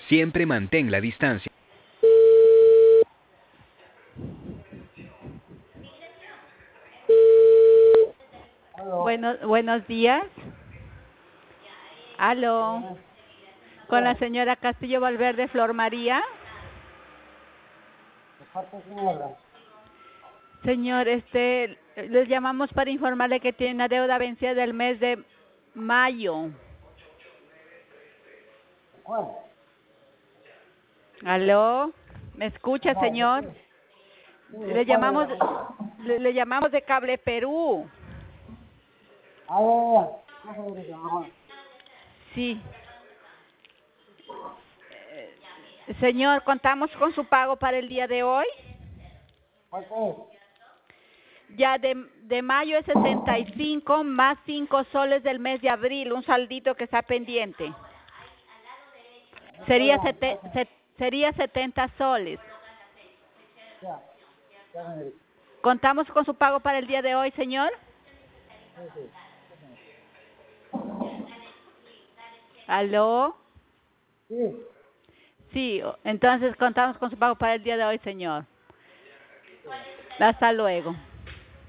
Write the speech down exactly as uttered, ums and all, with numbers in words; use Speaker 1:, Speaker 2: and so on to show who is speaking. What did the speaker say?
Speaker 1: Siempre mantén la distancia.
Speaker 2: Buenos, buenos días. Aló. Con la señora Castillo Valverde Flor María. Señor, este, les llamamos para informarle que tiene una deuda vencida del mes de mayo. Aló. ¿Me escucha, señor? Le llamamos, le, le llamamos de Cable Perú. Sí. Eh, señor, contamos con su pago para el día de hoy. Ya de, de mayo es sesenta y cinco más cinco soles del mes de abril, un saldito que está pendiente. Sería, sete, set, sería setenta soles. ¿Contamos con su pago para el día de hoy, señor? ¿Aló? Sí, entonces contamos con su pago para el día de hoy, señor. Hasta luego.